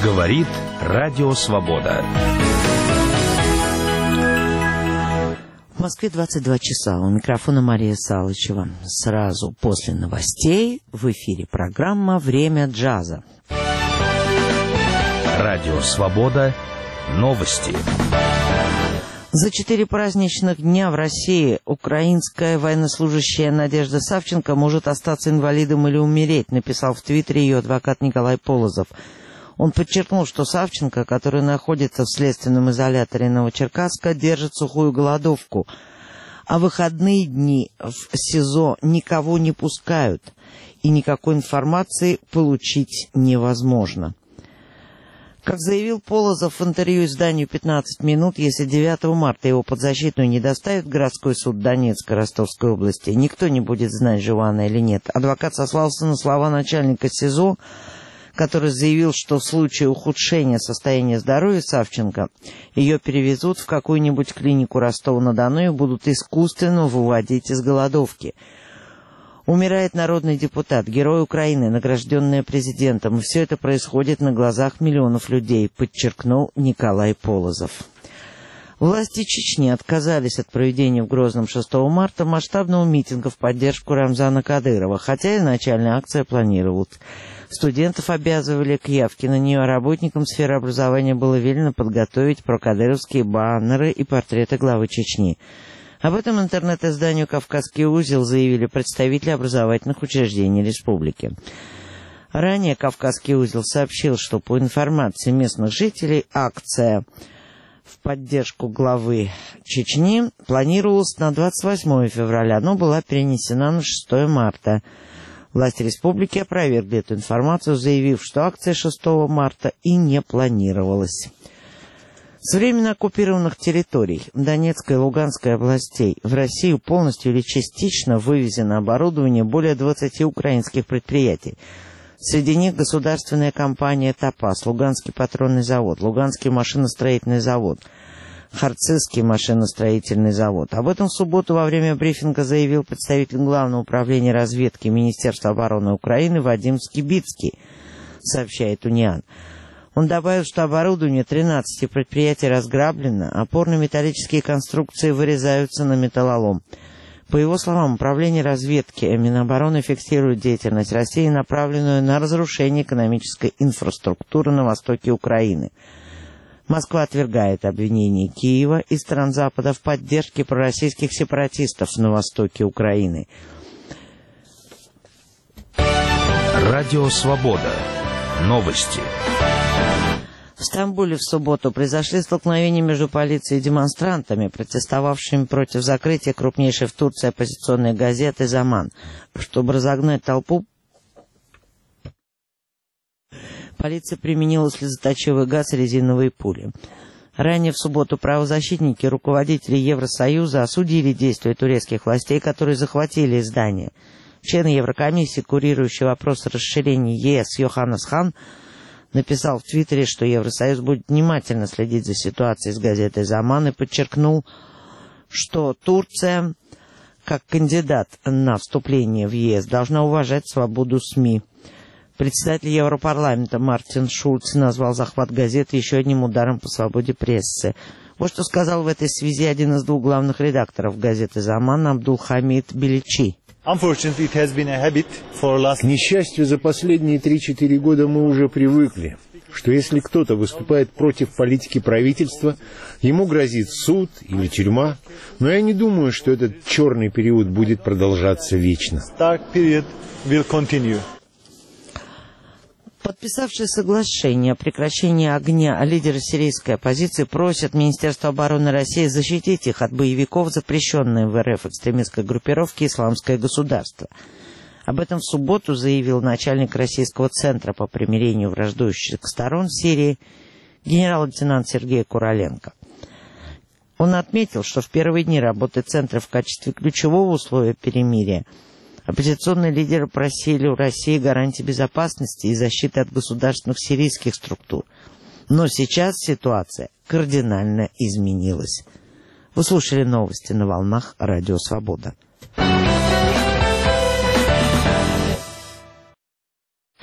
Говорит Радио Свобода. В Москве 22 часа. У микрофона Мария Салычева. Сразу после новостей в эфире программа «Время джаза». Радио Свобода. Новости. За 4 праздничных дня в России украинская военнослужащая Надежда Савченко может остаться инвалидом или умереть, написал в Твиттере ее адвокат Николай Полозов. Он подчеркнул, что Савченко, которая находится в следственном изоляторе Новочеркасска, держит сухую голодовку, а в выходные дни в СИЗО никого не пускают, и никакой информации получить невозможно. Как заявил Полозов в интервью изданию «15 минут», если 9 марта его подзащитную не доставят в городской суд Донецкой Ростовской области, никто не будет знать, жива она или нет. Адвокат сослался на слова начальника СИЗО, который заявил, что в случае ухудшения состояния здоровья Савченко ее перевезут в какую-нибудь клинику Ростова-на-Дону и будут искусственно выводить из голодовки. Умирает народный депутат, герой Украины, награжденный президентом. И все это происходит на глазах миллионов людей, подчеркнул Николай Полозов. Власти Чечни отказались от проведения в Грозном 6 марта масштабного митинга в поддержку Рамзана Кадырова, хотя изначально акция планировалась. Студентов обязывали к явке на нее, а работникам сферы образования было велено подготовить прокадыровские баннеры и портреты главы Чечни. Об этом интернет-изданию «Кавказский узел» заявили представители образовательных учреждений республики. Ранее «Кавказский узел» сообщил, что по информации местных жителей акция в поддержку главы Чечни планировалась на 28 февраля, но была перенесена на 6 марта. Власти республики опровергли эту информацию, заявив, что акция 6 марта и не планировалась. С времени оккупированных территорий Донецкой и Луганской областей в Россию полностью или частично вывезено оборудование более 20 украинских предприятий. Среди них государственная компания «Топас», Луганский патронный завод, Луганский машиностроительный завод, Харцизский машиностроительный завод. Об этом в субботу во время брифинга заявил представитель Главного управления разведки Министерства обороны Украины Вадим Скибицкий, сообщает УНИАН. Он добавил, что оборудование 13 предприятий разграблено, опорно-металлические конструкции вырезаются на металлолом. По его словам, управление разведки Минобороны фиксирует деятельность России, направленную на разрушение экономической инфраструктуры на востоке Украины. Москва отвергает обвинения Киева и стран Запада в поддержке пророссийских сепаратистов на востоке Украины. Радио Свобода. Новости. В Стамбуле в субботу произошли столкновения между полицией и демонстрантами, протестовавшими против закрытия крупнейшей в Турции оппозиционной газеты «Заман». Чтобы разогнать толпу, полиция применила слезоточивый газ и резиновые пули. Ранее в субботу правозащитники и руководители Евросоюза осудили действия турецких властей, которые захватили здание. Член Еврокомиссии, курирующий вопрос расширения ЕС Йоханнес Хан, написал в Твиттере, что Евросоюз будет внимательно следить за ситуацией с газетой «Заман» и подчеркнул, что Турция, как кандидат на вступление в ЕС, должна уважать свободу СМИ. Председатель Европарламента Мартин Шульц назвал захват газеты еще одним ударом по свободе прессы. Вот что сказал в этой связи один из двух главных редакторов газеты «Заман» Абдулхамид Биличи. К несчастью, за последние 3-4 года мы уже привыкли, что если кто-то выступает против политики правительства, ему грозит суд или тюрьма, но я не думаю, что этот черный период будет продолжаться вечно. Подписавшие соглашение о прекращении огня лидеры сирийской оппозиции просят Министерство обороны России защитить их от боевиков, запрещенной в РФ экстремистской группировки «Исламское государство». Об этом в субботу заявил начальник Российского центра по примирению враждующих сторон в Сирии генерал-лейтенант Сергей Куроленко. Он отметил, что в первые дни работы центра в качестве ключевого условия перемирия оппозиционные лидеры просили у России гарантии безопасности и защиты от государственных сирийских структур. Но сейчас ситуация кардинально изменилась. Вы слушали новости на волнах Радио Свобода.